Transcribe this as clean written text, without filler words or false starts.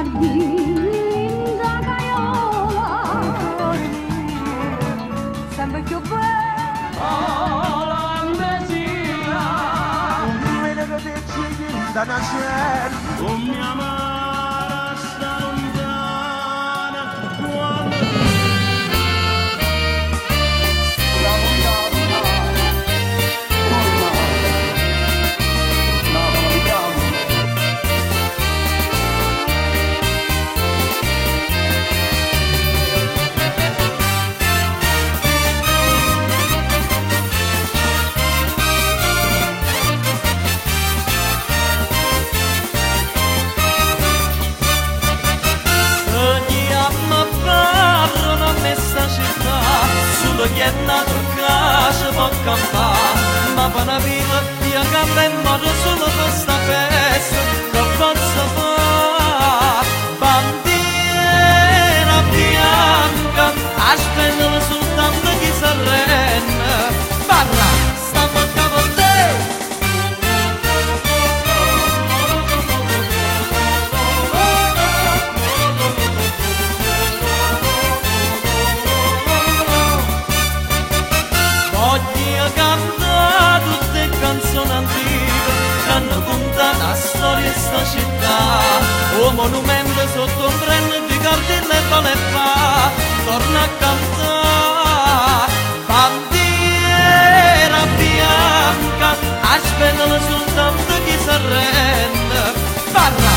linda Gaiola, sempre più bella la Messia, Viene che ti ci da nascere, con mia amara sta lontana, quando la vogliamo, la vogliamo. Solo chi è nato casa può campare, ma per una vita io cambiamo solo questa festa che posso fare. Bandiera bianca, aspettano soltanto chi si arrende, parla, stiamo a capo a te. Canta tutte canzoni antiche che hanno contato la storia di sta città, un monumento sotto un brand di cardine e fa, torna a cantare. Bandiera bianca, aspettano soltanto chi si arrende, parla.